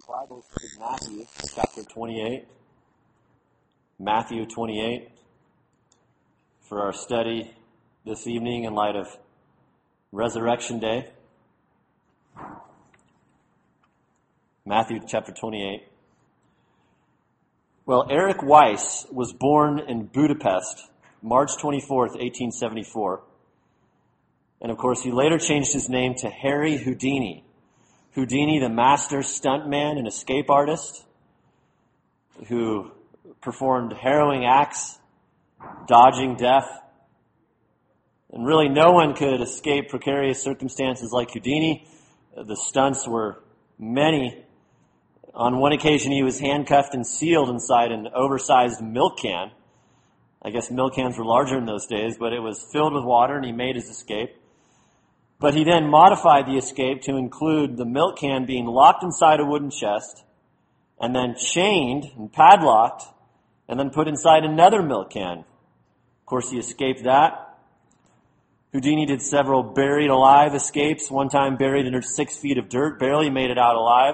Bibles to Matthew chapter 28. Matthew 28 for our study this evening in light of Resurrection Day. Matthew chapter 28. Well, Eric Weiss was born in Budapest, March 24th, 1874. And of course, he later changed his name to Harry Houdini. Houdini, the master stuntman and escape artist who performed harrowing acts, dodging death. And really no one could escape precarious circumstances like Houdini. The stunts were many. On one occasion, he was handcuffed and sealed inside an oversized milk can. I guess milk cans were larger in those days, but it was filled with water and he made his escape. But he then modified the escape to include the milk can being locked inside a wooden chest and then chained and padlocked and then put inside another milk can. Of course, he escaped that. Houdini did several buried alive escapes, one time buried under 6 feet of dirt, barely made it out alive.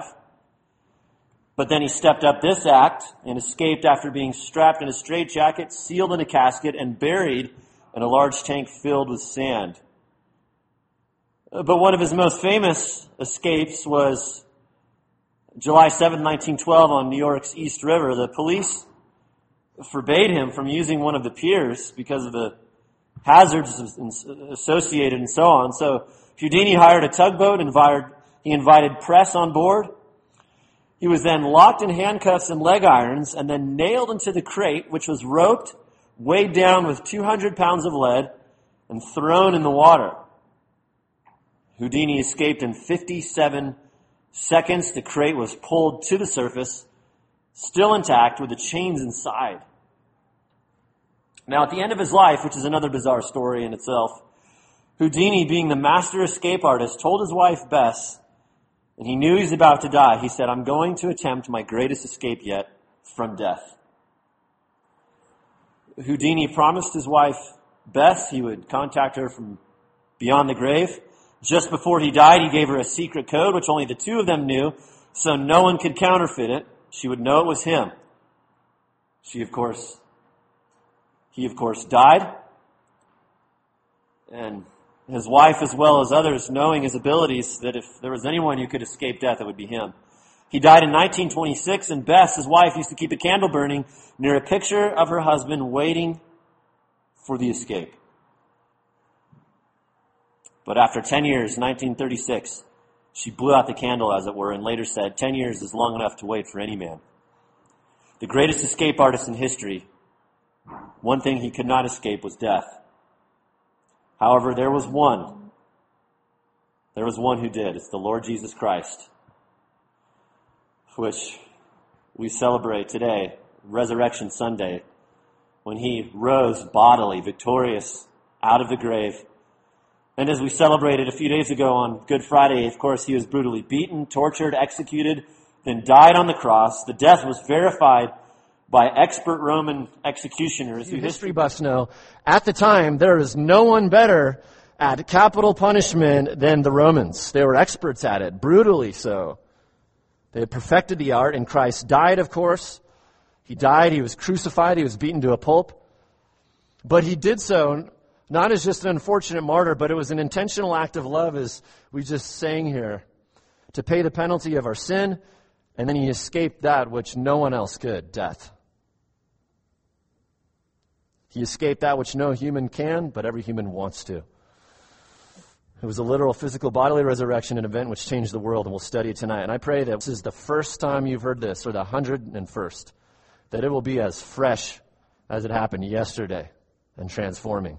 But then he stepped up this act and escaped after being strapped in a straitjacket, sealed in a casket, and buried in a large tank filled with sand. But one of his most famous escapes was July 7, 1912 on New York's East River. The police forbade him from using one of the piers because of the hazards associated and so on. So Houdini hired a tugboat, he invited press on board. He was then locked in handcuffs and leg irons and then nailed into the crate, which was roped, weighed down with 200 pounds of lead, and thrown in the water. Houdini escaped in 57 seconds. The crate was pulled to the surface, still intact with the chains inside. Now, at the end of his life, which is another bizarre story in itself, Houdini, being the master escape artist, told his wife, Bess, and he knew he was about to die. He said, "I'm going to attempt my greatest escape yet from death." Houdini promised his wife, Bess, he would contact her from beyond the grave. Just before he died, he gave her a secret code, which only the two of them knew, so no one could counterfeit it. She would know it was him. He of course died. And his wife, as well as others, knowing his abilities, that if there was anyone who could escape death, it would be him. He died in 1926, and Bess, his wife, used to keep a candle burning near a picture of her husband waiting for the escape. But after 10 years, 1936, she blew out the candle, as it were, and later said, 10 years is long enough to wait for any man. The greatest escape artist in history, one thing he could not escape was death. However, there was one. There was one who did. It's the Lord Jesus Christ, which we celebrate today, Resurrection Sunday, when he rose bodily, victorious, out of the grave. And as we celebrated a few days ago on Good Friday, of course, he was brutally beaten, tortured, executed, then died on the cross. The death was verified by expert Roman executioners. Who history buffs know, at the time, there was no one better at capital punishment than the Romans. They were experts at it, brutally so. They had perfected the art, and Christ died, of course. He died, he was crucified, he was beaten to a pulp. But he did so not as just an unfortunate martyr, but it was an intentional act of love, as we just sang here, to pay the penalty of our sin, and then he escaped that which no one else could, death. He escaped that which no human can, but every human wants to. It was a literal physical bodily resurrection, an event which changed the world, and we'll study it tonight. And I pray that this is the first time you've heard this, or the 101st, that it will be as fresh as it happened yesterday and transforming.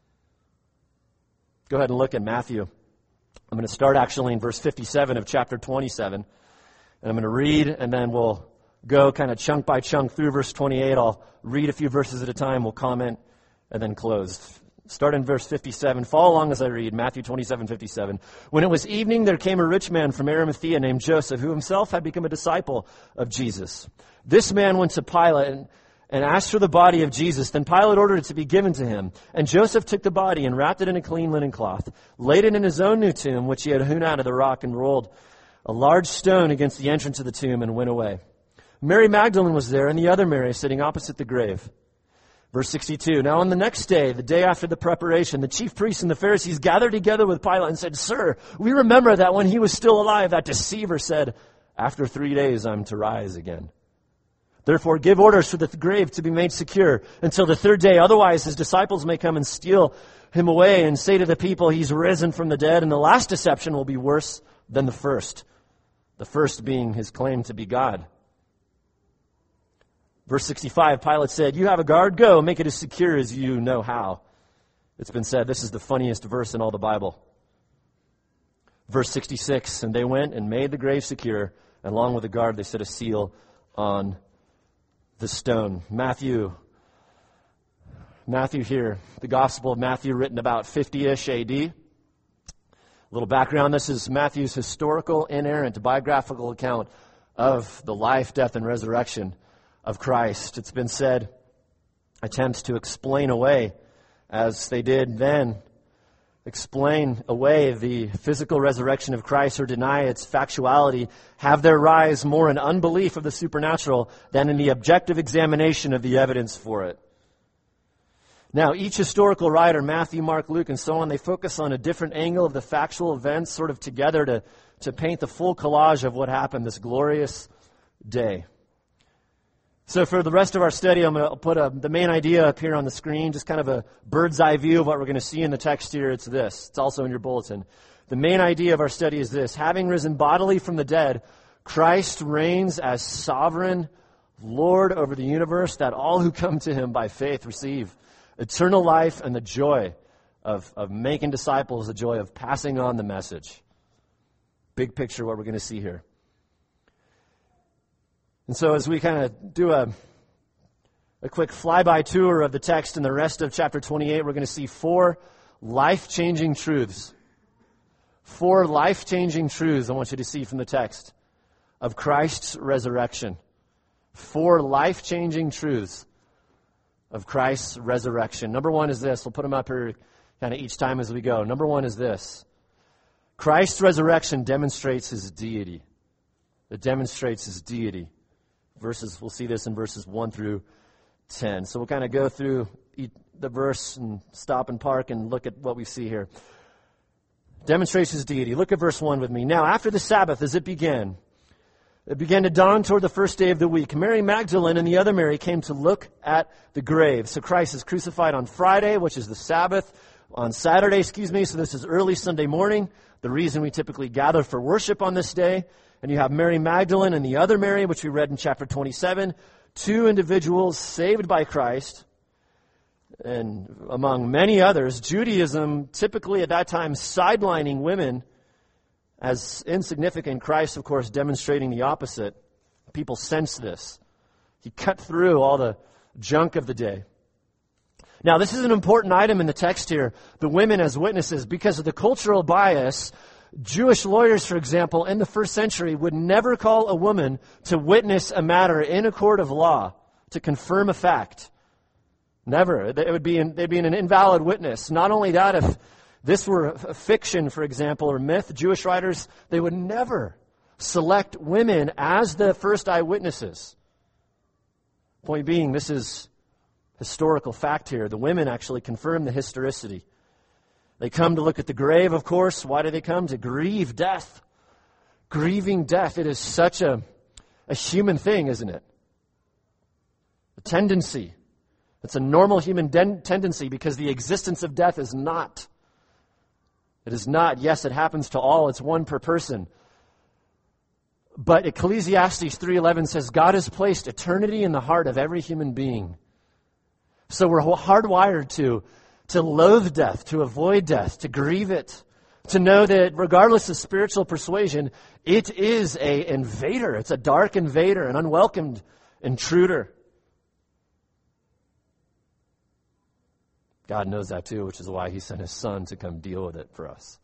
Go ahead and look at Matthew. I'm going to start actually in verse 57 of chapter 27. And I'm going to read, and then we'll go kind of chunk by chunk through verse 28. I'll read a few verses at a time. We'll comment and then close. Start in verse 57. Follow along as I read. Matthew 27:57. When it was evening, there came a rich man from Arimathea named Joseph, who himself had become a disciple of Jesus. This man went to Pilate and asked for the body of Jesus. Then Pilate ordered it to be given to him. And Joseph took the body and wrapped it in a clean linen cloth, laid it in his own new tomb, which he had hewn out of the rock, and rolled a large stone against the entrance of the tomb and went away. Mary Magdalene was there, and the other Mary sitting opposite the grave. Verse 62, now on the next day, the day after the preparation, the chief priests and the Pharisees gathered together with Pilate and said, Sir, we remember that when he was still alive, that deceiver said, after 3 days I'm to rise again. Therefore give orders for the grave to be made secure until the third day. Otherwise his disciples may come and steal him away and say to the people, he's risen from the dead. And the last deception will be worse than the first being his claim to be God. Verse 65, Pilate said, you have a guard, go, make it as secure as you know how. It's been said, this is the funniest verse in all the Bible. Verse 66, and they went and made the grave secure, and along with the guard they set a seal on the stone. Matthew here, the Gospel of Matthew, written about 50-ish AD. A little background, this is Matthew's historical, inerrant, biographical account of the life, death, and resurrection of Christ. It's been said, attempts to explain away, as they did then, explain away the physical resurrection of Christ or deny its factuality, have their rise more in unbelief of the supernatural than in the objective examination of the evidence for it. Now, each historical writer, Matthew, Mark, Luke, and so on, they focus on a different angle of the factual events sort of together to paint the full collage of what happened this glorious day. So for the rest of our study, I'm going to put the main idea up here on the screen, just kind of a bird's eye view of what we're going to see in the text here. It's this. It's also in your bulletin. The main idea of our study is this. Having risen bodily from the dead, Christ reigns as sovereign Lord over the universe, that all who come to him by faith receive eternal life and the joy of making disciples, the joy of passing on the message. Big picture what we're going to see here. And so as we kind of do a quick flyby tour of the text and the rest of chapter 28, we're going to see 4 life-changing truths. 4 life-changing truths I want you to see from the text of Christ's resurrection. 4 life-changing truths of Christ's resurrection. Number 1 is this. We'll put them up here kind of each time as we go. Number 1 is this. Christ's resurrection demonstrates his deity. It demonstrates his deity. We'll see this in verses 1 through 10. So we'll kind of go through the verse and stop and park and look at what we see here. Demonstrates his deity. Look at verse 1 with me. Now, after the Sabbath, as it began to dawn toward the first day of the week. Mary Magdalene and the other Mary came to look at the grave. So Christ is crucified on Friday, which is the Sabbath. On Saturday, so this is early Sunday morning, the reason we typically gather for worship on this day. And you have Mary Magdalene and the other Mary, which we read in chapter 27, 2 individuals saved by Christ. And among many others, Judaism typically at that time sidelining women as insignificant. Christ, of course, demonstrating the opposite. People sense this. He cut through all the junk of the day. Now, this is an important item in the text here, the women as witnesses, because of the cultural bias. Jewish lawyers, for example, in the first century would never call a woman to witness a matter in a court of law to confirm a fact. Never. They'd be an invalid witness. Not only that, if this were a fiction, for example, or myth, Jewish writers, they would never select women as the first eyewitnesses. Point being, this is historical fact here. The women actually confirm the historicity. They come to look at the grave, of course. Why do they come? To grieve death. Grieving death. It is such a human thing, isn't it? A tendency. It's a normal human tendency because the existence of death is not. It is not. Yes, it happens to all. It's one per person. But Ecclesiastes 3:11 says God has placed eternity in the heart of every human being. So we're hardwired to loathe death, to avoid death, to grieve it, to know that regardless of spiritual persuasion, it is an invader. It's a dark invader, an unwelcomed intruder. God knows that too, which is why he sent his son to come deal with it for us.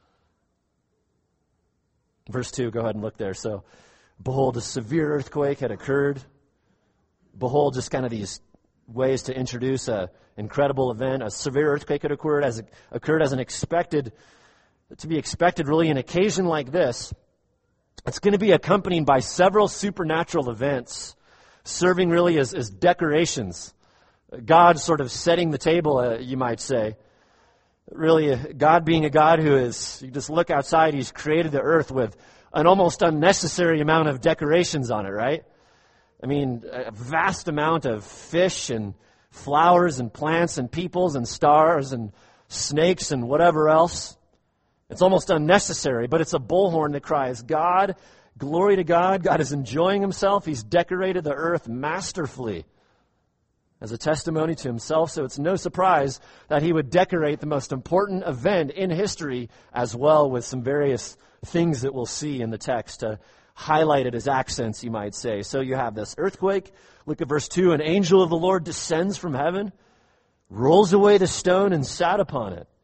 Verse 2, go ahead and look there. So, behold, a severe earthquake had occurred. Behold, just kind of these ways to introduce an incredible event. A severe earthquake had occurred as an expected, to be expected really an occasion like this. It's going to be accompanied by several supernatural events, serving really as decorations. God sort of setting the table, you might say. Really, God being a God who is, you just look outside, He's created the earth with an almost unnecessary amount of decorations on it, right? I mean, a vast amount of fish and flowers and plants and peoples and stars and snakes and whatever else. It's almost unnecessary, but it's a bullhorn that cries, God, glory to God. God is enjoying Himself. He's decorated the earth masterfully as a testimony to Himself, so it's no surprise that He would decorate the most important event in history as well with some various things that we'll see in the text to highlight it as accents, you might say. So you have this earthquake. Look at verse 2. An angel of the Lord descends from heaven, rolls away the stone, and sat upon it.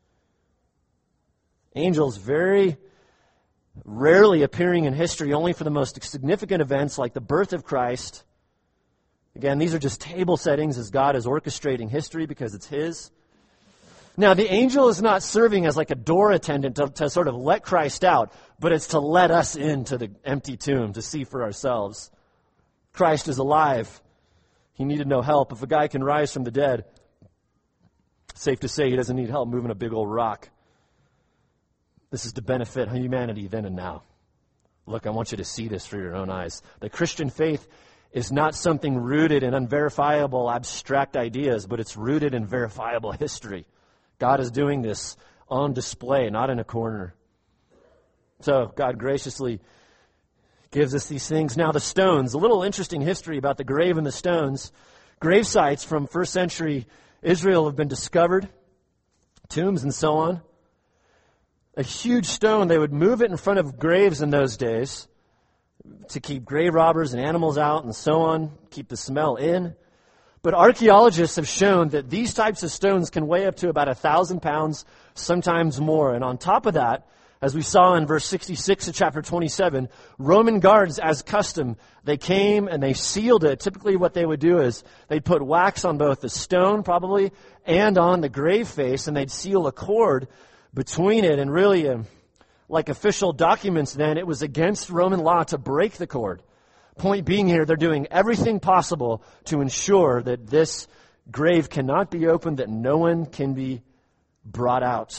Angels very rarely appearing in history, only for the most significant events like the birth of Christ. Again, these are just table settings as God is orchestrating history because it's His. Now, the angel is not serving as like a door attendant to sort of let Christ out, but it's to let us into the empty tomb to see for ourselves. Christ is alive. He needed no help. If a guy can rise from the dead, safe to say he doesn't need help moving a big old rock. This is to benefit humanity then and now. Look, I want you to see this for your own eyes. The Christian faith is not something rooted in unverifiable abstract ideas, but it's rooted in verifiable history. God is doing this on display, not in a corner. So God graciously gives us these things. Now the stones, a little interesting history about the grave and the stones. Grave sites from first century Israel have been discovered, tombs and so on. A huge stone, they would move it in front of graves in those days to keep grave robbers and animals out and so on, keep the smell in. But archaeologists have shown that these types of stones can weigh up to about 1,000 pounds, sometimes more. And on top of that, as we saw in verse 66 of chapter 27, Roman guards, as custom, they came and they sealed it. Typically what they would do is they'd put wax on both the stone, probably, and on the grave face, and they'd seal a cord between it. And really, like official documents then, it was against Roman law to break the cord. Point being here, they're doing everything possible to ensure that this grave cannot be opened, that no one can be brought out.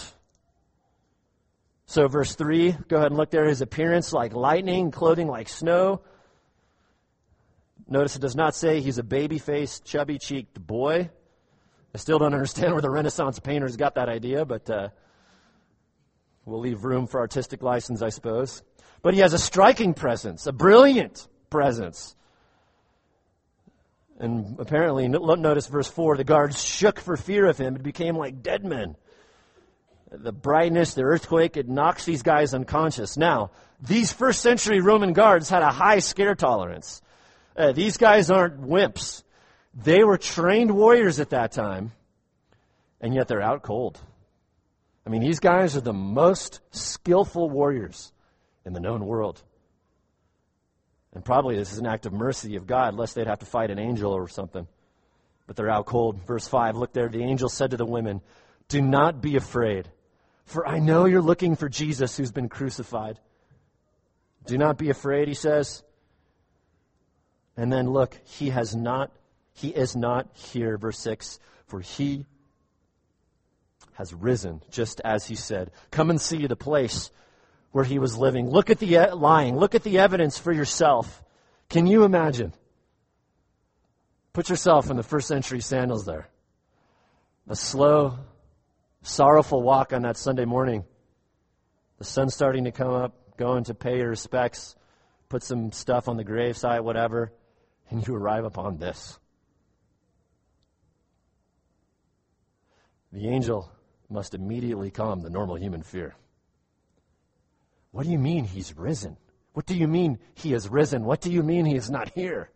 So verse 3, go ahead and look there. His appearance like lightning, clothing like snow. Notice it does not say he's a baby-faced, chubby-cheeked boy. I still don't understand where the Renaissance painters got that idea, but we'll leave room for artistic license, I suppose. But he has a striking presence, a brilliant presence. And apparently, notice verse 4, the guards shook for fear of him. It became like dead men. The brightness, the earthquake, it knocks these guys unconscious. Now, these first century Roman guards had a high scare tolerance. These guys aren't wimps. They were trained warriors at that time, and yet they're out cold. I mean, these guys are the most skillful warriors in the known world. And probably this is an act of mercy of God, lest they'd have to fight an angel or something. But they're out cold. Verse 5, look there. The angel said to the women, do not be afraid, for I know you're looking for Jesus who's been crucified. Do not be afraid, he says. And then look, he is not here, verse 6, for he has risen, just as he said. Come and see the place where he was living. Look at the lying. Look at the evidence for yourself. Can you imagine? Put yourself in the first century sandals there. A slow, sorrowful walk on that Sunday morning. The sun's starting to come up, going to pay your respects, put some stuff on the gravesite, whatever, and you arrive upon this. The angel must immediately calm the normal human fear. What do you mean he's risen? What do you mean he has risen? What do you mean he is not here?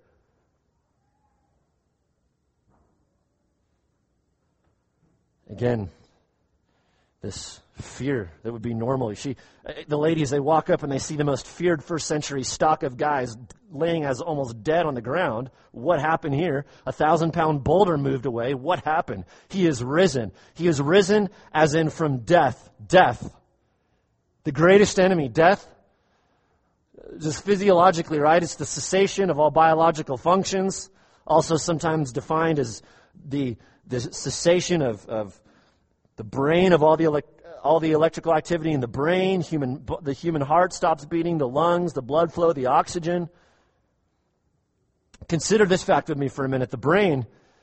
Again, this fear that would be normal. The ladies, they walk up and they see the most feared first century stock of guys laying as almost dead on the ground. What happened here? 1,000-pound boulder moved away. What happened? He is risen. He is risen as in from death. Death. The greatest enemy, death. just physiologically, right? It's the cessation of all biological functions, also sometimes defined as the cessation of the brain, of all the electrical activity in the brain. The human heart stops beating, the lungs, the blood flow, the oxygen. Consider this fact with me for a minute. The brain,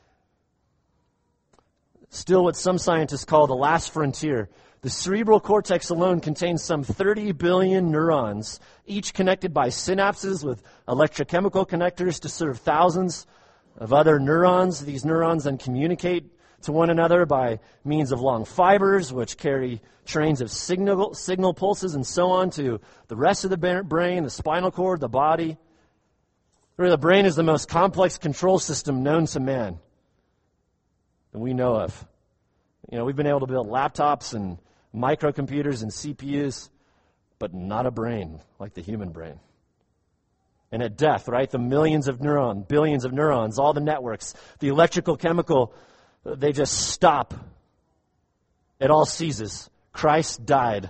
still what some scientists call the last frontier. The cerebral cortex alone contains some 30 billion neurons, each connected by synapses with electrochemical connectors to serve thousands of other neurons. These neurons then communicate to one another by means of long fibers, which carry trains of signal pulses and so on to the rest of the brain, the spinal cord, the body. The brain is the most complex control system known to man that we know of. We've been able to build laptops and microcomputers and CPUs, but not a brain like the human brain. And at death, right, the billions of neurons, all the networks, the electrical, chemical, they just stop. It all ceases. Christ died.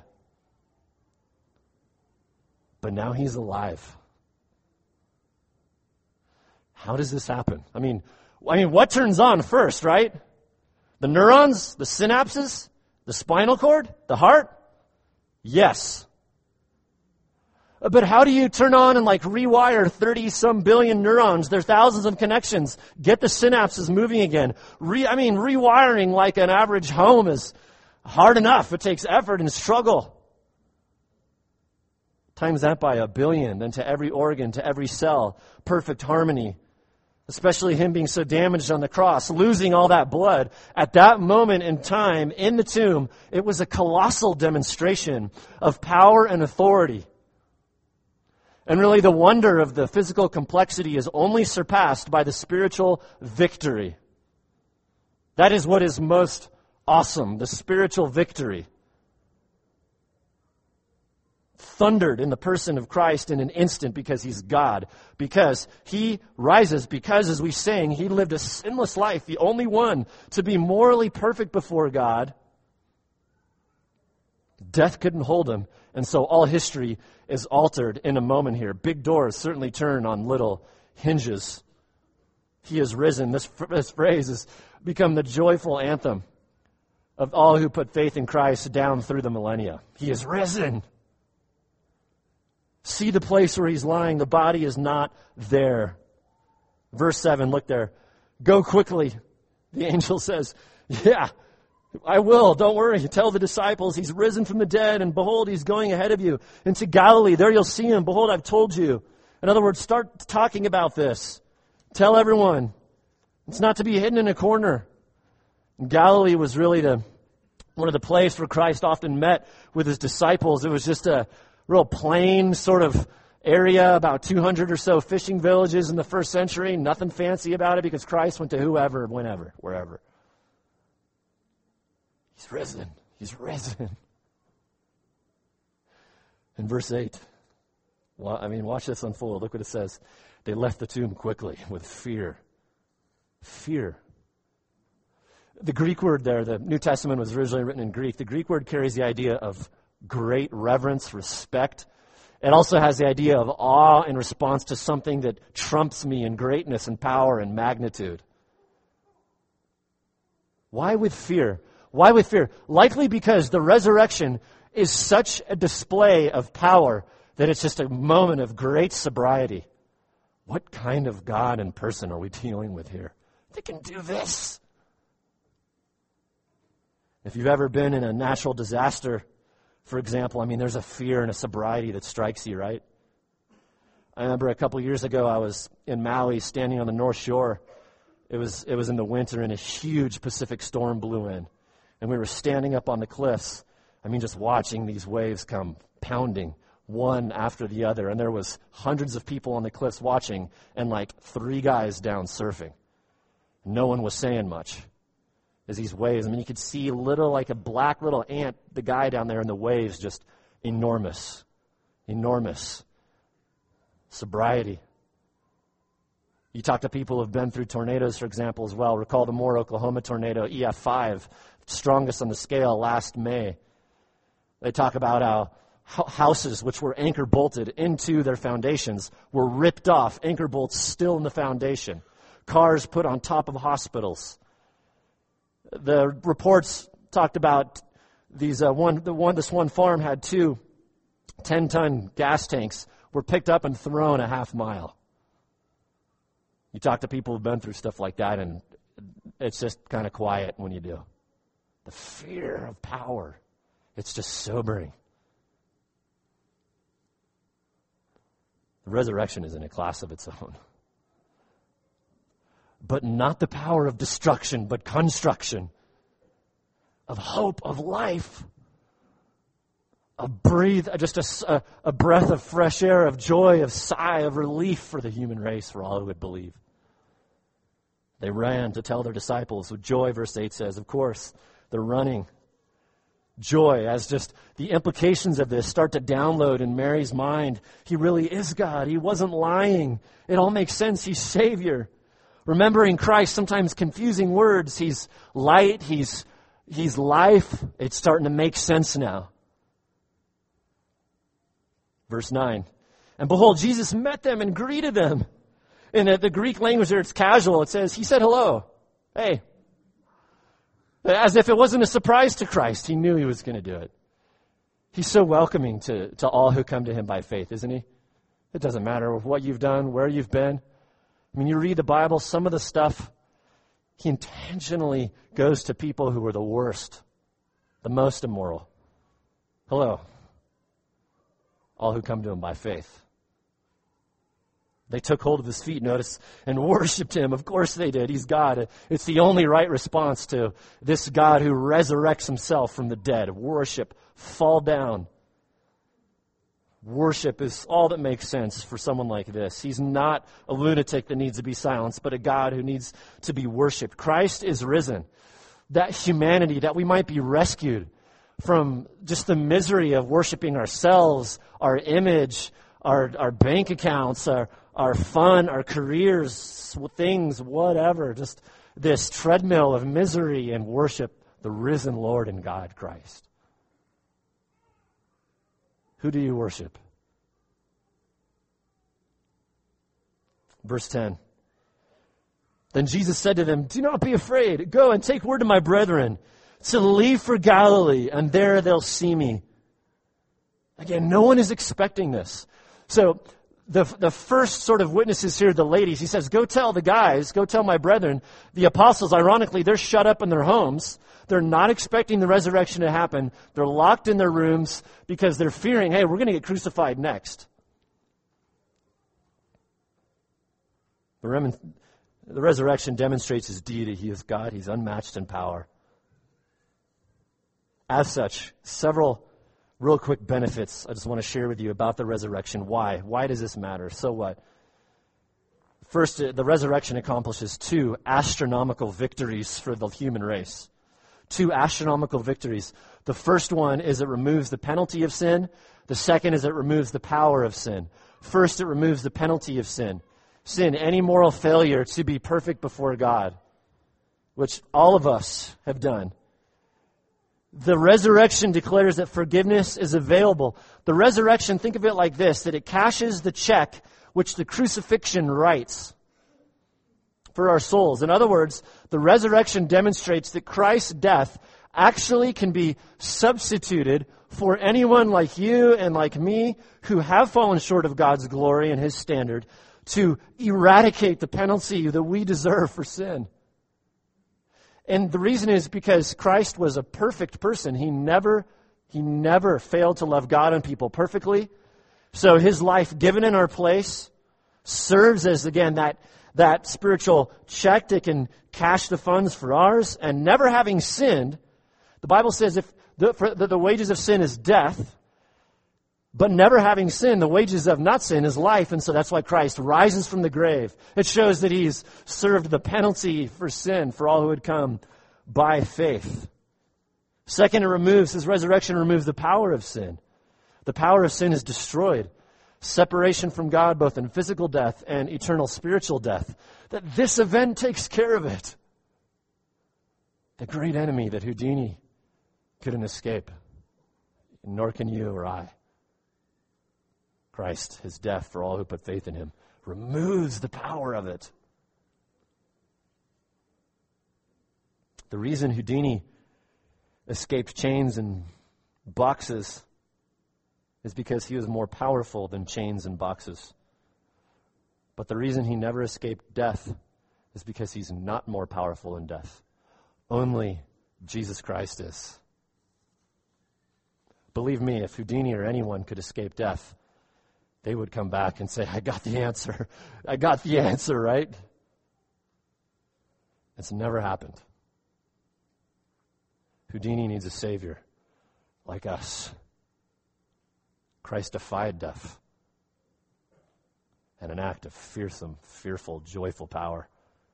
But now he's alive. How does this happen? I mean, what turns on first, right? The neurons, the synapses, the spinal cord, the heart? Yes. But how do you turn on and rewire 30-some billion neurons? There are thousands of connections. Get the synapses moving again. Rewiring like an average home is hard enough. It takes effort and struggle. Times that by 1 billion, then to every organ, to every cell. Perfect harmony. Especially him being so damaged on the cross, losing all that blood. At that moment in time, in the tomb, it was a colossal demonstration of power and authority. And really the wonder of the physical complexity is only surpassed by the spiritual victory. That is what is most awesome, the spiritual victory. Thundered in the person of Christ in an instant because he's God, because he rises, because, as we sang, he lived a sinless life, the only one to be morally perfect before God. Death couldn't hold him, and so all history is altered in a moment here. Big doors certainly turn on little hinges. He is risen. This phrase has become the joyful anthem of all who put faith in Christ down through the millennia. He is risen. See the place where he's lying. The body is not there. Verse 7, look there. Go quickly, the angel says. Yeah, I will. Don't worry. Tell the disciples he's risen from the dead, and behold, he's going ahead of you into Galilee. There you'll see him. Behold, I've told you. In other words, start talking about this. Tell everyone. It's not to be hidden in a corner. Galilee was really one of the places where Christ often met with his disciples. It was just a real plain sort of area, about 200 or so fishing villages in the first century. Nothing fancy about it because Christ went to whoever, whenever, wherever. He's risen. He's risen. In verse 8, watch this unfold. Look what it says. They left the tomb quickly with fear. Fear. The Greek word there, the New Testament was originally written in Greek. The Greek word carries the idea of great reverence, respect. It also has the idea of awe in response to something that trumps me in greatness and power and magnitude. Why with fear? Why with fear? Likely because the resurrection is such a display of power that it's just a moment of great sobriety. What kind of God and person are we dealing with here? They can do this. If you've ever been in a natural disaster, for example, there's a fear and a sobriety that strikes you, right? I remember a couple years ago, I was in Maui standing on the North Shore. It was in the winter, and a huge Pacific storm blew in. And we were standing up on the cliffs, just watching these waves come pounding, one after the other. And there was hundreds of people on the cliffs watching, and 3 guys down surfing. No one was saying much. As these waves, you could see like a black little ant, the guy down there in the waves, just enormous. Enormous. Sobriety. You talk to people who have been through tornadoes, for example, as well. Recall the Moore, Oklahoma tornado, EF5, strongest on the scale last May. They talk about how houses which were anchor bolted into their foundations were ripped off, anchor bolts still in the foundation. Cars put on top of hospitals. The reports talked about these. This one farm had 2 10-ton gas tanks were picked up and thrown a half mile. You talk to people who've been through stuff like that, and it's just kind of quiet when you do. The fear of power, it's just sobering. The resurrection is in a class of its own. But not the power of destruction, but construction, of hope, of life, of breathe, just a breath of fresh air, of joy, of sigh, of relief for the human race, for all who would believe. They ran to tell their disciples with joy, verse 8 says. Of course, they're running. Joy, as just the implications of this start to download in Mary's mind. He really is God. He wasn't lying. It all makes sense. He's Savior. Remembering Christ, sometimes confusing words. He's light. He's life. It's starting to make sense now. Verse 9. And behold, Jesus met them and greeted them. In the Greek language there, it's casual. It says, he said hello. Hey. As if it wasn't a surprise to Christ. He knew he was going to do it. He's so welcoming to all who come to him by faith, isn't he? It doesn't matter what you've done, where you've been. I mean, you read the Bible, some of the stuff, he intentionally goes to people who were the worst, the most immoral. Hello. All who come to him by faith. They took hold of his feet, notice, and worshiped him. Of course they did. He's God. It's the only right response to this God who resurrects himself from the dead. Worship, fall down. Worship is all that makes sense for someone like this. He's not a lunatic that needs to be silenced, but a God who needs to be worshiped. Christ is risen. That humanity, that we might be rescued from just the misery of worshiping ourselves, our image, our bank accounts, our fun, our careers, things, whatever. Just this treadmill of misery, and worship the risen Lord and God, Christ. Who do you worship? Verse 10. Then Jesus said to them, do not be afraid. Go and take word to my brethren to leave for Galilee, and there they'll see me. Again, no one is expecting this. So the first sort of witnesses here, the ladies, he says, go tell the guys, go tell my brethren. The apostles, ironically, they're shut up in their homes. They're not expecting the resurrection to happen. They're locked in their rooms because they're fearing, hey, we're going to get crucified next. The resurrection demonstrates his deity. He is God. He's unmatched in power. As such, several real quick benefits I just want to share with you about the resurrection. Why? Why does this matter? So what? First, the resurrection accomplishes 2 astronomical victories for the human race. 2 astronomical victories. The first one is it removes the penalty of sin. The second is it removes the power of sin. First, it removes the penalty of sin. Sin, any moral failure to be perfect before God, which all of us have done. The resurrection declares that forgiveness is available. The resurrection, think of it like this, that it cashes the check which the crucifixion writes for our souls. In other words, the resurrection demonstrates that Christ's death actually can be substituted for anyone like you and like me who have fallen short of God's glory and his standard, to eradicate the penalty that we deserve for sin. And the reason is because Christ was a perfect person. He never failed to love God and people perfectly. So his life given in our place serves as, again, that spiritual check that can cash the funds for ours. And never having sinned, the Bible says if the wages of sin is death, but never having sinned, the wages of not sin is life. And so that's why Christ rises from the grave. It shows that he's served the penalty for sin for all who would come by faith. Second, his resurrection removes the power of sin. The power of sin is destroyed. Separation from God, both in physical death and eternal spiritual death. That this event takes care of it. The great enemy that Houdini couldn't escape. Nor can you or I. Christ, his death for all who put faith in him, removes the power of it. The reason Houdini escaped chains and boxes is because he was more powerful than chains and boxes. But the reason he never escaped death is because he's not more powerful than death. Only Jesus Christ is. Believe me, if Houdini or anyone could escape death, they would come back and say, I got the answer. I got the answer, right? It's never happened. Houdini needs a savior like us. Christ defied death and an act of fearsome, fearful, joyful power.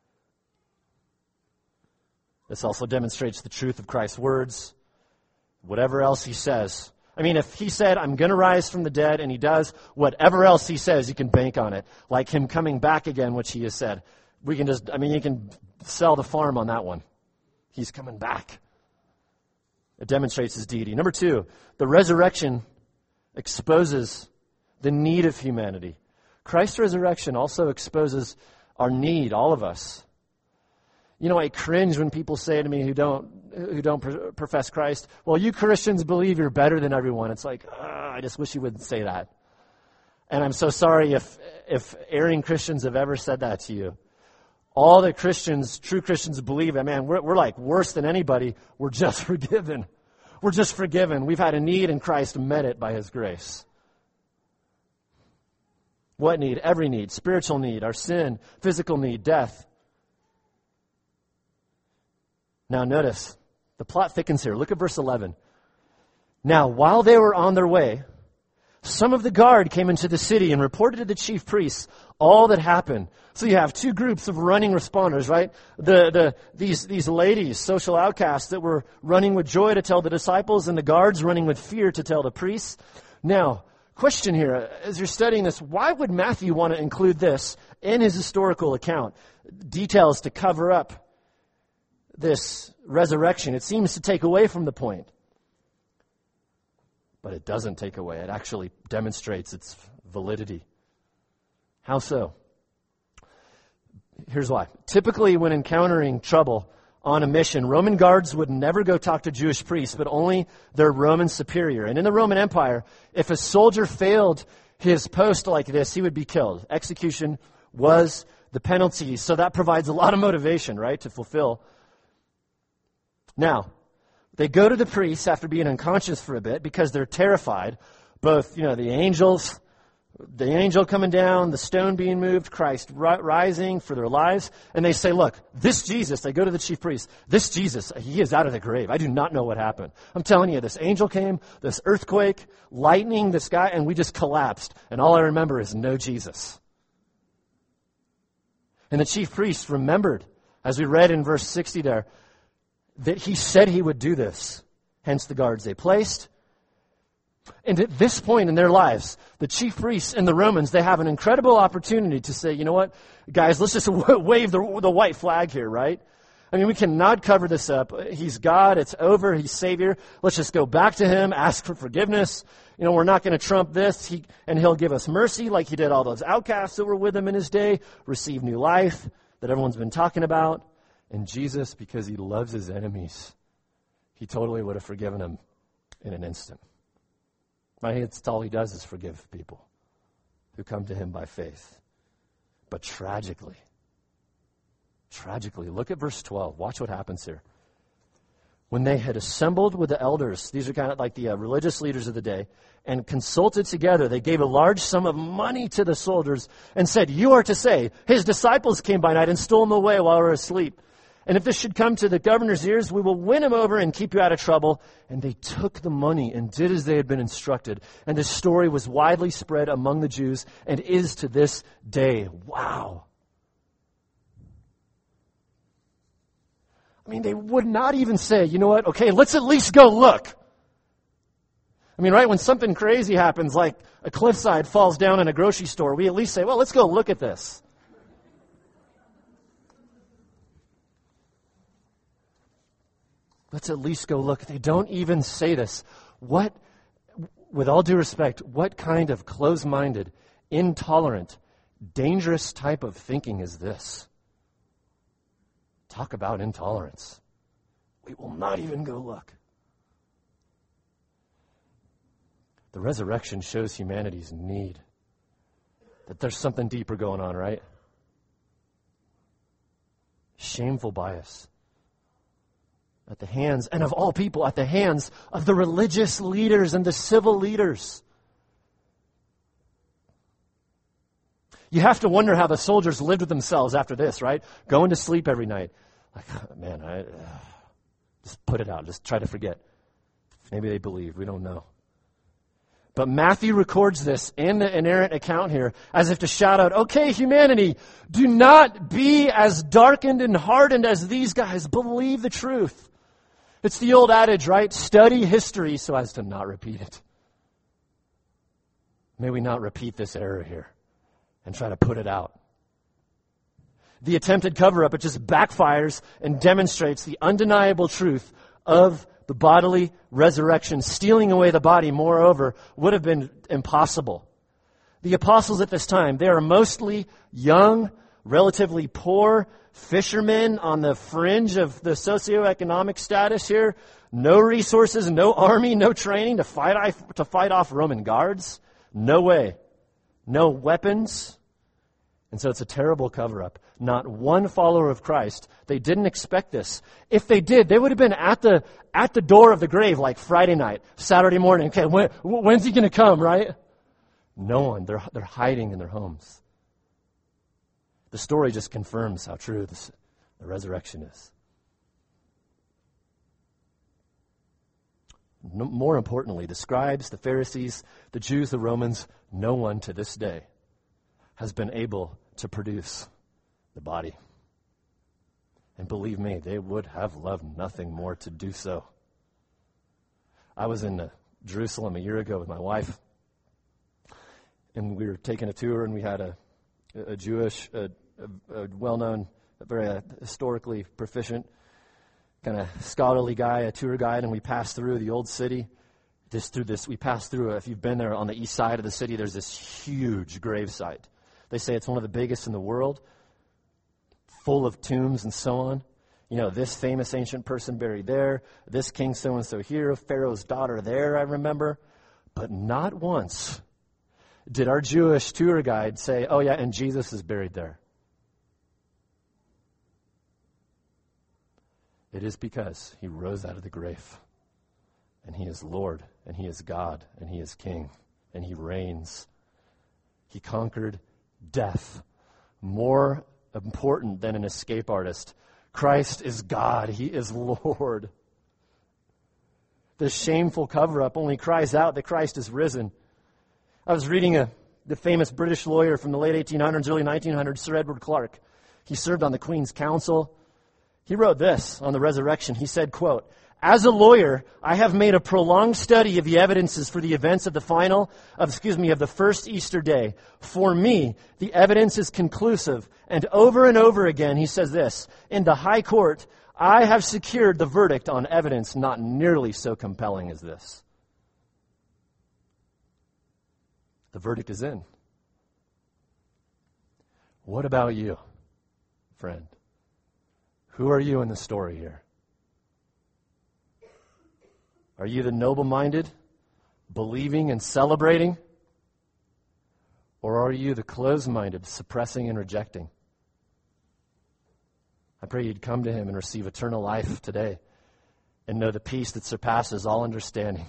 This also demonstrates the truth of Christ's words. Whatever else he says. I mean, if he said, I'm going to rise from the dead, and he does, whatever else he says, you can bank on it. Like him coming back again, which he has said. You can sell the farm on that one. He's coming back. It demonstrates his deity. Number 2, the resurrection exposes the need of humanity. Christ's resurrection also exposes our need, all of us. You know, I cringe when people say to me who don't profess Christ, well, you Christians believe you're better than everyone. It's like, I just wish you wouldn't say that. And I'm so sorry if erring Christians have ever said that to you. All that Christians, true Christians believe, man, we're like worse than anybody. We're just forgiven. We're just forgiven. We've had a need and Christ met it by his grace. What need? Every need. Spiritual need, our sin, physical need, death. Now notice, the plot thickens here. Look at verse 11. Now, while they were on their way, some of the guard came into the city and reported to the chief priests all that happened. So you have 2 groups of running responders, right? These ladies, social outcasts that were running with joy to tell the disciples, and the guards running with fear to tell the priests. Now, question here, as you're studying this, why would Matthew want to include this in his historical account? Details to cover up this resurrection. It seems to take away from the point. But it doesn't take away. It actually demonstrates its validity. How so? Here's why. Typically, when encountering trouble on a mission, Roman guards would never go talk to Jewish priests, but only their Roman superior. And in the Roman Empire, if a soldier failed his post like this, he would be killed. Execution was the penalty. So that provides a lot of motivation, right, to fulfill. Now, they go to the priests after being unconscious for a bit because they're terrified. Both, the angel coming down, the stone being moved, Christ rising for their lives. And they say, look, this Jesus, they go to the chief priest, this Jesus, he is out of the grave. I do not know what happened. I'm telling you, this angel came, this earthquake, lightning, this guy, and we just collapsed. And all I remember is no Jesus. And the chief priest remembered, as we read in verse 60 there, that he said he would do this. Hence the guards they placed. And at this point in their lives, the chief priests and the Romans, they have an incredible opportunity to say, you know what, guys, let's just wave the white flag here, right? I mean, we cannot cover this up. He's God. It's over. He's Savior. Let's just go back to him, ask for forgiveness. We're not going to trump this. And he'll give us mercy like he did all those outcasts that were with him in his day, receive new life that everyone's been talking about. And Jesus, because he loves his enemies, he totally would have forgiven them in an instant. I think it's all he does is forgive people who come to him by faith. But tragically, look at verse 12. Watch what happens here. When they had assembled with the elders, these are kind of like the religious leaders of the day, and consulted together, they gave a large sum of money to the soldiers and said, you are to say, his disciples came by night and stole him away while we were asleep. And if this should come to the governor's ears, we will win him over and keep you out of trouble. And they took the money and did as they had been instructed. And this story was widely spread among the Jews and is to this day. Wow. I mean, they would not even say, you know what, okay, let's at least go look. I mean, right, when something crazy happens, like a cliffside falls down in a grocery store, we at least say, well, let's go look at this. Let's at least go look. They don't even say this. What with all due respect, what kind of closed-minded, intolerant, dangerous type of thinking is this? Talk about intolerance. We will not even go look. The resurrection shows humanity's need. That there's something deeper going on, right? Shameful bias. At the hands, and of all people, at the hands of the religious leaders and the civil leaders. You have to wonder how the soldiers lived with themselves after this, right? Going to sleep every night. Like, man, just put it out. Just try to forget. Maybe they believe. We don't know. But Matthew records this in the inerrant account here as if to shout out, okay, humanity, do not be as darkened and hardened as these guys. Believe the truth. It's the old adage, right? Study history so as to not repeat it. May we not repeat this error here and try to put it out. The attempted cover-up, it just backfires and demonstrates the undeniable truth of the bodily resurrection. Stealing away the body, moreover, would have been impossible. The apostles at this time, they are mostly young, relatively poor fishermen on the fringe of the socioeconomic status here. No resources, no army, no training to fight off Roman guards. No way. No weapons. And so it's a terrible cover-up. Not one follower of Christ. They didn't expect this. If they did, they would have been at the door of the grave like Friday night, Saturday morning. Okay, when's he going to come, right? No one. They're hiding in their homes. The story just confirms how true the resurrection is. More importantly, the scribes, the Pharisees, the Jews, the Romans, no one to this day has been able to produce the body. And believe me, they would have loved nothing more to do so. I was in Jerusalem a year ago with my wife, and we were taking a tour, and we had a Jewish, a well-known, very historically proficient, kind of scholarly guy, a tour guide, and we passed through the old city. We passed through, if you've been there on the east side of the city, there's this huge gravesite. They say it's one of the biggest in the world, full of tombs and so on. You know, this famous ancient person buried there, this king so-and-so here, Pharaoh's daughter there, I remember. But not once did our Jewish tour guide say, oh yeah, and Jesus is buried there. It is because he rose out of the grave, and he is Lord, and he is God, and he is King, and he reigns. He conquered death. More important than an escape artist. Christ is God. He is Lord. The shameful cover-up only cries out that Christ is risen. I was reading the famous British lawyer from the late 1800s, early 1900s, Sir Edward Clarke. He served on the Queen's Council. He wrote this on the resurrection. He said, quote, as a lawyer, I have made a prolonged study of the evidences for the events of the first Easter day. For me, the evidence is conclusive. And over again, he says this, in the high court, I have secured the verdict on evidence not nearly so compelling as this. The verdict is in. What about you, friend? Who are you in the story here? Are you the noble-minded, believing and celebrating? Or are you the closed-minded, suppressing and rejecting? I pray you'd come to him and receive eternal life today and know the peace that surpasses all understanding.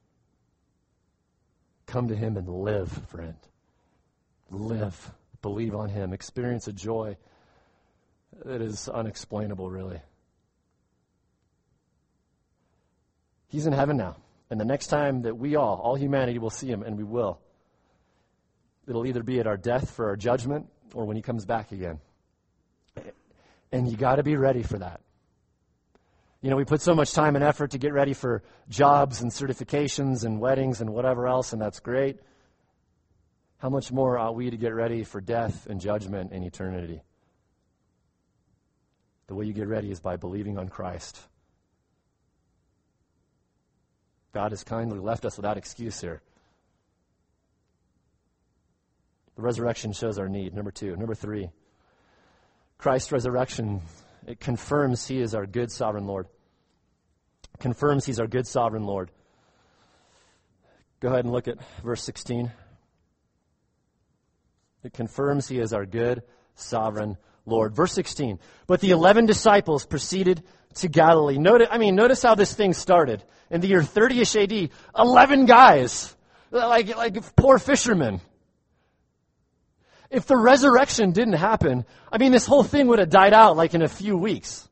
Come to him and live, friend. Live. Believe on him. Experience a joy that is unexplainable, really. He's in heaven now. And the next time that we all humanity will see him, and we will, it'll either be at our death for our judgment or when he comes back again. And you got to be ready for that. You know, we put so much time and effort to get ready for jobs and certifications and weddings and whatever else, and that's great. How much more ought we to get ready for death and judgment and eternity? The way you get ready is by believing on Christ. God has kindly left us without excuse here. The resurrection shows our need. Number 2. Number 3. Christ's resurrection, it confirms he is our good sovereign Lord. It confirms he's our good sovereign Lord. Go ahead and look at verse 16. It confirms he is our good sovereign Lord. Verse 16. But the 11 disciples proceeded to Galilee. Notice how this thing started. In the year 30-ish AD, 11 guys, like poor fishermen. If the resurrection didn't happen, this whole thing would have died out like in a few weeks.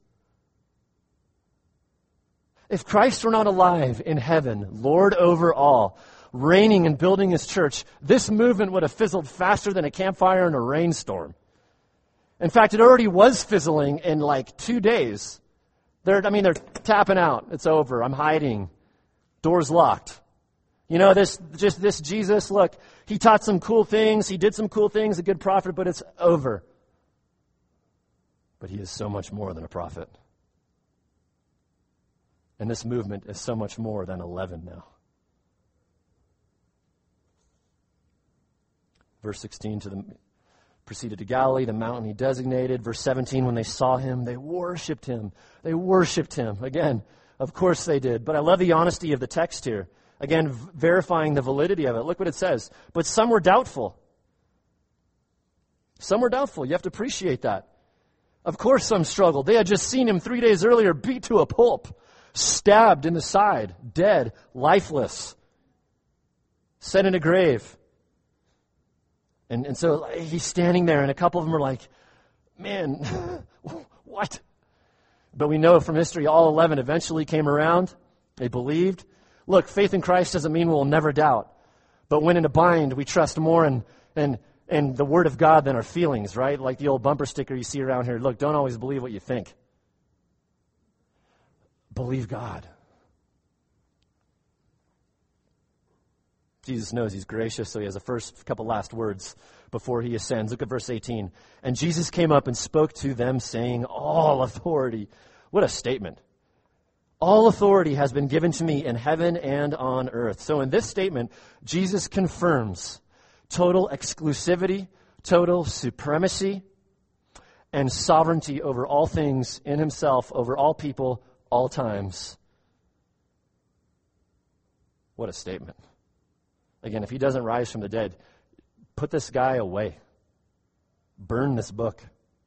If Christ were not alive in heaven, Lord over all, reigning and building his church, this movement would have fizzled faster than a campfire in a rainstorm. In fact, it already was fizzling in like 2 days. They're tapping out. It's over. I'm hiding. Doors locked. This Jesus, look, he taught some cool things. He did some cool things, a good prophet, but it's over. But he is so much more than a prophet. And this movement is so much more than 11 now. Verse 16, proceeded to Galilee, the mountain he designated. Verse 17, when they saw him, they worshiped him. They worshiped him. Again, of course they did. But I love the honesty of the text here. Again, verifying the validity of it. Look what it says. But some were doubtful. Some were doubtful. You have to appreciate that. Of course some struggled. They had just seen him 3 days earlier beat to a pulp, stabbed in the side, dead, lifeless, set in a grave. And so he's standing there, and a couple of them are like, man, what? But we know from history all 11 eventually came around. They believed. Look, faith in Christ doesn't mean we'll never doubt. But when in a bind, we trust more in the Word of God than our feelings, right? Like the old bumper sticker you see around here. Look, don't always believe what you think. Believe God. Jesus knows he's gracious, so he has the first couple last words before he ascends. Look at verse 18. And Jesus came up and spoke to them, saying, all authority. What a statement. All authority has been given to me in heaven and on earth. So in this statement, Jesus confirms total exclusivity, total supremacy, and sovereignty over all things in himself, over all people, all times. What a statement. Again, if he doesn't rise from the dead, put this guy away. Burn this book.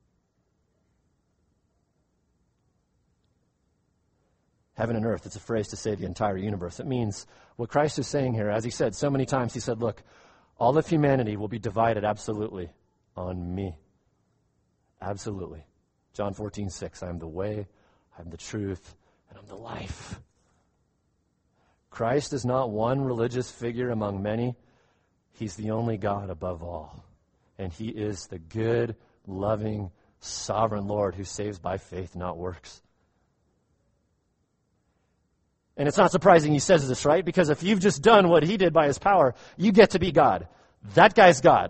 Heaven and earth, it's a phrase to say the entire universe. It means what Christ is saying here, as he said so many times, he said, look, all of humanity will be divided absolutely on me. Absolutely. John 14:6, I am the way, I am the truth, and I'm the life. Christ is not one religious figure among many. He's the only God above all. And he is the good, loving, sovereign Lord who saves by faith, not works. And it's not surprising he says this, right? Because if you've just done what he did by his power, you get to be God. That guy's God.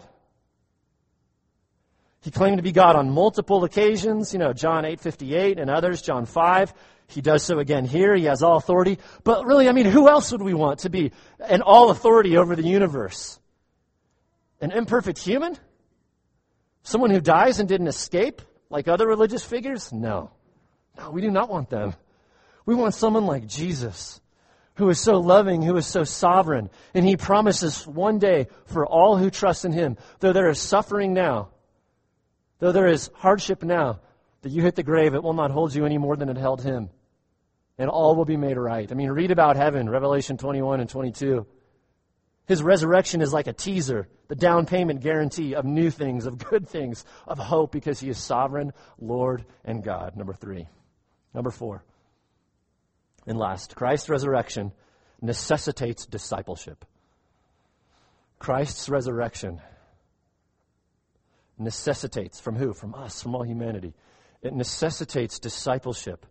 He claimed to be God on multiple occasions, John 8:58 and others, John 5. He does so again here. He has all authority. But really, who else would we want to be an all authority over the universe? An imperfect human? Someone who dies and didn't escape like other religious figures? No, we do not want them. We want someone like Jesus, who is so loving, who is so sovereign. And he promises one day for all who trust in him, though there is suffering now, though there is hardship now, that you hit the grave, it will not hold you any more than it held him. And all will be made right. Read about heaven, Revelation 21 and 22. His resurrection is like a teaser, the down payment guarantee of new things, of good things, of hope, because he is sovereign, Lord, and God. Number 3. Number 4. And last, Christ's resurrection necessitates discipleship. Christ's resurrection necessitates, from who? From us, from all humanity. It necessitates discipleship.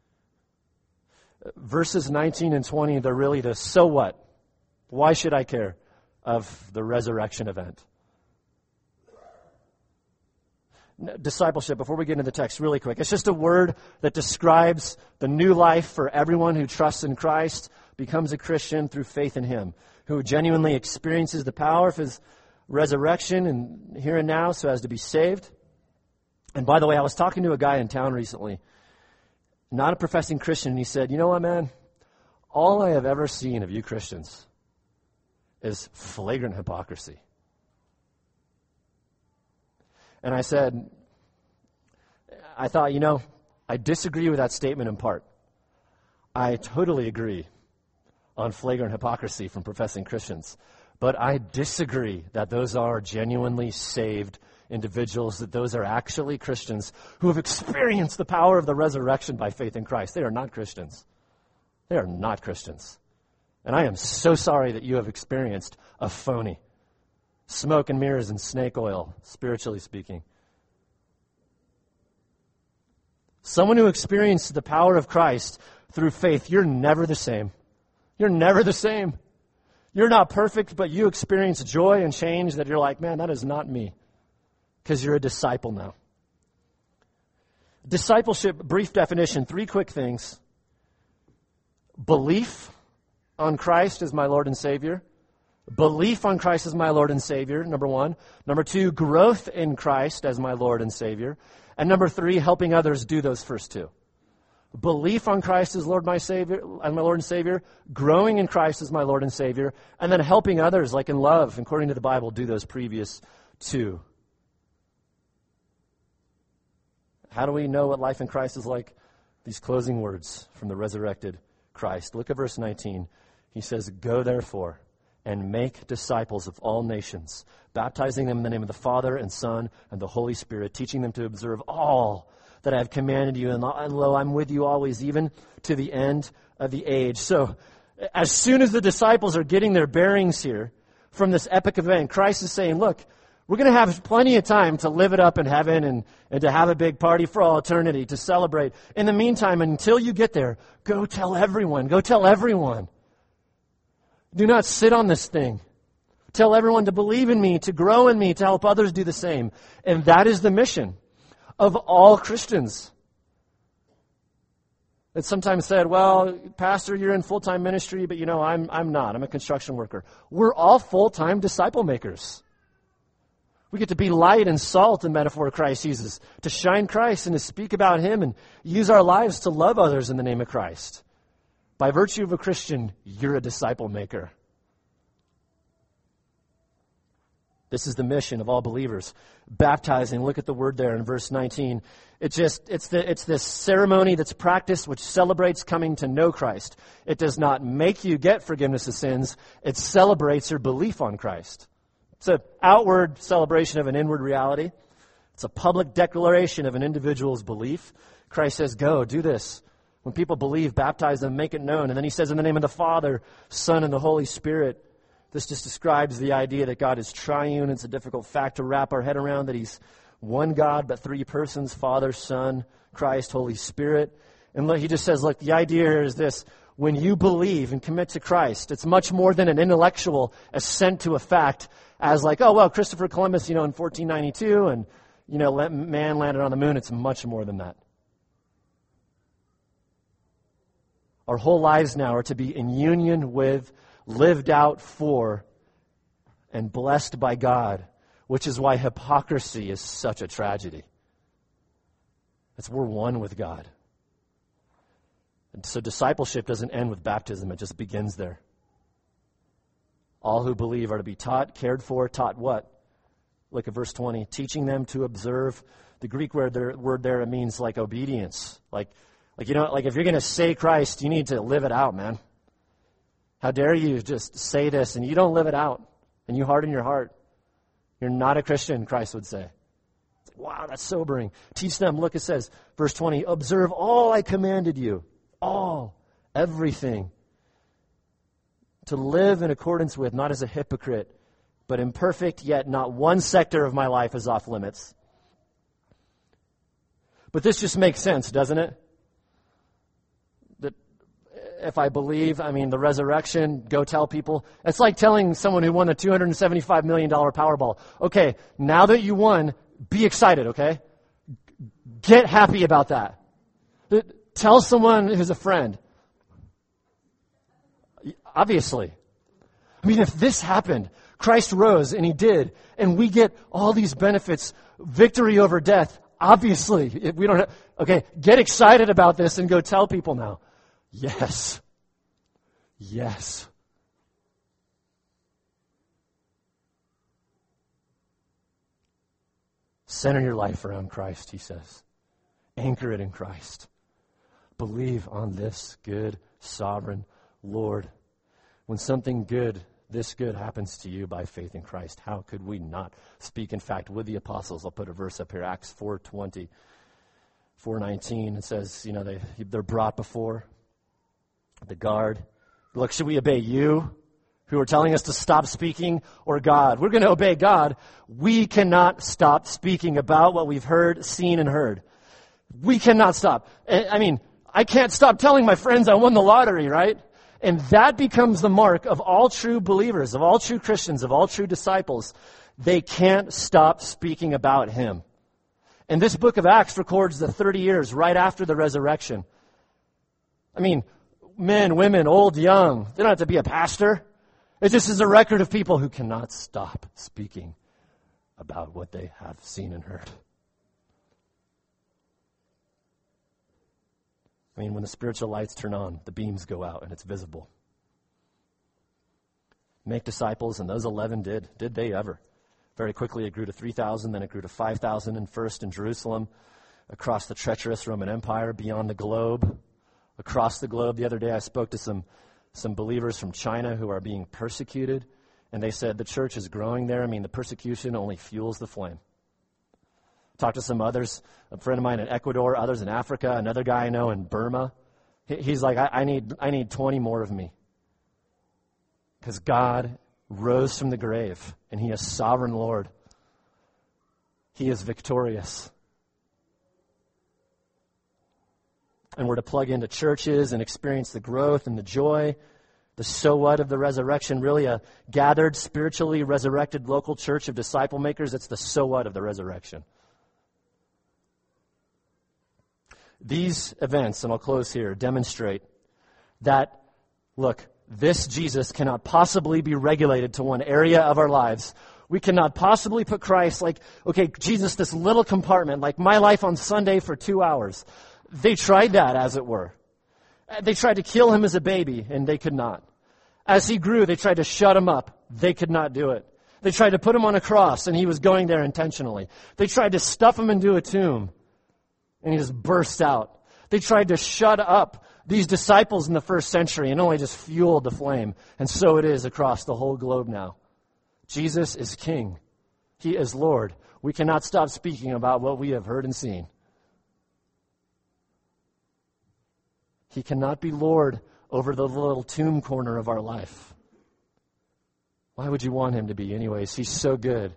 Verses 19 and 20, they're really the so what? Why should I care of the resurrection event? Discipleship, before we get into the text, really quick. It's just a word that describes the new life for everyone who trusts in Christ, becomes a Christian through faith in him, who genuinely experiences the power resurrection and here and now so as to be saved. And by the way, I was talking to a guy in town recently, not a professing Christian, and he said, you know what, man? All I have ever seen of you Christians is flagrant hypocrisy. And I said, I thought, I disagree with that statement in part. I totally agree on flagrant hypocrisy from professing Christians. But I disagree that those are genuinely saved individuals, that those are actually Christians who have experienced the power of the resurrection by faith in Christ. They are not Christians. They are not Christians. And I am so sorry that you have experienced a phony. Smoke and mirrors and snake oil, spiritually speaking. Someone who experienced the power of Christ through faith, you're never the same. You're never the same. You're not perfect, but you experience joy and change that you're like, man, that is not me. Because you're a disciple now. Discipleship, brief definition, 3 quick things. Belief on Christ as my Lord and Savior. Belief on Christ as my Lord and Savior, number 1. Number 2, growth in Christ as my Lord and Savior. And number 3, helping others do those first 2. Belief on Christ as Lord, my Savior, as my Lord and Savior, growing in Christ as my Lord and Savior, and then helping others, like in love, according to the Bible, do those previous 2. How do we know what life in Christ is like? These closing words from the resurrected Christ. Look at verse 19. He says, go therefore and make disciples of all nations, baptizing them in the name of the Father and Son and the Holy Spirit, teaching them to observe all that I have commanded you, and lo, I'm with you always, even to the end of the age. So, as soon as the disciples are getting their bearings here from this epic event, Christ is saying, look, we're going to have plenty of time to live it up in heaven and to have a big party for all eternity, to celebrate. In the meantime, until you get there, go tell everyone. Go tell everyone. Do not sit on this thing. Tell everyone to believe in me, to grow in me, to help others do the same. And that is the mission of all Christians. It's sometimes said, well, Pastor, you're in full-time ministry, but I'm not. I'm a construction worker. We're all full-time disciple makers. We get to be light and salt, in metaphor Christ uses, to shine Christ and to speak about Him and use our lives to love others in the name of Christ. By virtue of a Christian, you're a disciple maker. This is the mission of all believers. Baptizing, look at the word there in verse 19. It's this ceremony that's practiced which celebrates coming to know Christ. It does not make you get forgiveness of sins. It celebrates your belief on Christ. It's an outward celebration of an inward reality. It's a public declaration of an individual's belief. Christ says, go, do this. When people believe, baptize them, make it known. And then He says, in the name of the Father, Son, and the Holy Spirit. This just describes the idea that God is triune. It's a difficult fact to wrap our head around, that He's one God, but 3 persons, Father, Son, Christ, Holy Spirit. And He just says, look, the idea here is this. When you believe and commit to Christ, it's much more than an intellectual assent to a fact as like, oh, well, Christopher Columbus, in 1492, and, man landed on the moon. It's much more than that. Our whole lives now are to be in union with, lived out for, and blessed by God, which is why hypocrisy is such a tragedy. We're one with God. And so discipleship doesn't end with baptism, it just begins there. All who believe are to be taught, cared for, taught what? Look at verse 20. Teaching them to observe. The Greek word there, it means like obedience. Like if you're going to say Christ, you need to live it out, man. How dare you just say this and you don't live it out and you harden your heart. You're not a Christian, Christ would say. Wow, that's sobering. Teach them, look, it says, verse 20, observe all I commanded you. All, everything. To live in accordance with, not as a hypocrite, but imperfect, yet not one sector of my life is off limits. But this just makes sense, doesn't it? That if I believe, the resurrection, go tell people. It's like telling someone who won the $275 million Powerball, okay, now that you won, be excited, okay? Get happy about that. Tell someone who's a friend. Obviously. If this happened, Christ rose, and he did. And we get all these benefits, victory over death. Obviously, if we don't okay, get excited about this and go tell people now. Yes. Yes. Center your life around Christ, he says. Anchor it in Christ. Believe on this good, sovereign Lord. When something good, this good happens to you by faith in Christ, how could we not speak? In fact, with the apostles, I'll put a verse up here, Acts 4:20, 4:19. It says, they're brought before the guard. Look, should we obey you who are telling us to stop speaking, or God? We're going to obey God. We cannot stop speaking about what we've heard, seen, and heard. We cannot stop. I can't stop telling my friends I won the lottery, right? And that becomes the mark of all true believers, of all true Christians, of all true disciples. They can't stop speaking about him. And this book of Acts records the 30 years right after the resurrection. Men, women, old, young, they don't have to be a pastor. It just is a record of people who cannot stop speaking about what they have seen and heard. When the spiritual lights turn on, the beams go out and it's visible. Make disciples, and those 11 did. Did they ever? Very quickly it grew to 3,000, then it grew to 5,000, and first in Jerusalem, across the treacherous Roman Empire, beyond the globe, across the globe. The other day I spoke to some believers from China who are being persecuted, and they said the church is growing there. The persecution only fuels the flame. Talked to some others, a friend of mine in Ecuador, others in Africa, another guy I know in Burma. He's like, I need 20 more of me. Because God rose from the grave, and he is sovereign Lord. He is victorious. And we're to plug into churches and experience the growth and the joy, the so what of the resurrection, really a gathered, spiritually resurrected local church of disciple makers. It's the so what of the resurrection. These events, and I'll close here, demonstrate that, look, this Jesus cannot possibly be regulated to one area of our lives. We cannot possibly put Christ Jesus, this little compartment, like my life on Sunday for 2 hours. They tried that, as it were. They tried to kill him as a baby, and they could not. As he grew, they tried to shut him up. They could not do it. They tried to put him on a cross, and he was going there intentionally. They tried to stuff him into a tomb, and he just burst out. They tried to shut up these disciples in the first century and only just fueled the flame. And so it is across the whole globe now. Jesus is King. He is Lord. We cannot stop speaking about what we have heard and seen. He cannot be Lord over the little tomb corner of our life. Why would you want him to be anyways? He's so good.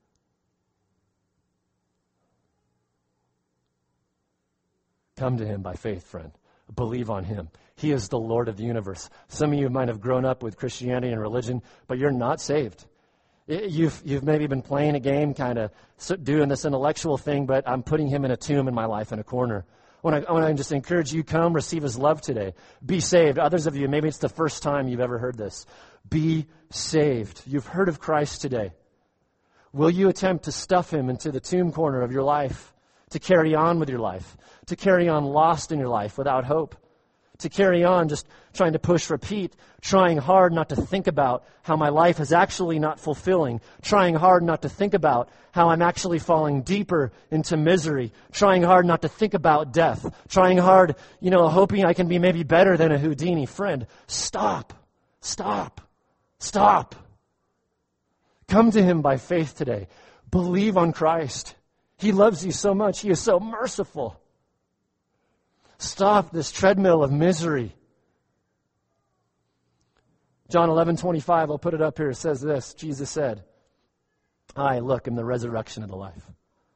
Come to him by faith, friend. Believe on him. He is the Lord of the universe. Some of you might have grown up with Christianity and religion, but you're not saved. You've maybe been playing a game, kind of doing this intellectual thing, but I'm putting him in a tomb in my life in a corner. I want to just encourage you, come receive his love today. Be saved. Others of you, maybe it's the first time you've ever heard this. Be saved. You've heard of Christ today. Will you attempt to stuff him into the tomb corner of your life? To carry on with your life, to carry on lost in your life without hope, to carry on just trying to push repeat, trying hard not to think about how my life is actually not fulfilling, trying hard not to think about how I'm actually falling deeper into misery, trying hard not to think about death, trying hard, hoping I can be maybe better than a Houdini. Friend, stop. Come to him by faith today. Believe on Christ. He loves you so much. He is so merciful. Stop this treadmill of misery. John 11:25, I'll put it up here. It says this. Jesus said, I am the resurrection of the life.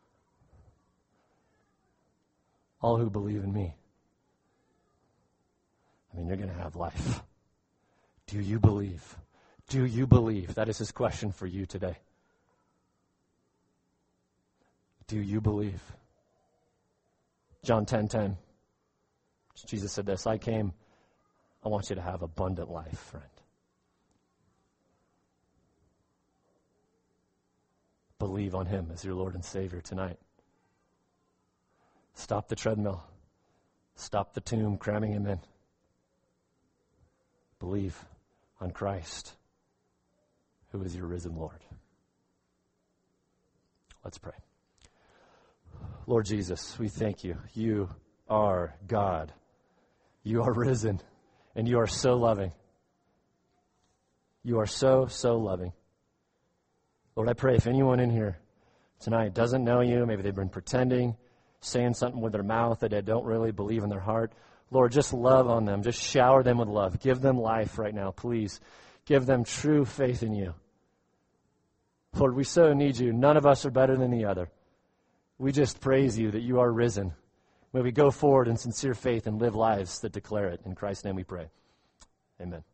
All who believe in me. You're going to have life. Do you believe? Do you believe? That is his question for you today. Do you believe? John 10:10. Jesus said this, I want you to have abundant life, friend. believe on him as your Lord and Savior tonight. Stop the treadmill. Stop the tomb, cramming him in. Believe on Christ, who is your risen Lord. Let's pray. Lord Jesus, we thank you. You are God. You are risen, and you are so loving. You are so, so loving. Lord, I pray if anyone in here tonight doesn't know you, maybe they've been pretending, saying something with their mouth that they don't really believe in their heart, Lord, just love on them. Just shower them with love. Give them life right now, please. Give them true faith in you. Lord, we so need you. None of us are better than the other. We just praise you that you are risen. May we go forward in sincere faith and live lives that declare it. In Christ's name we pray. Amen.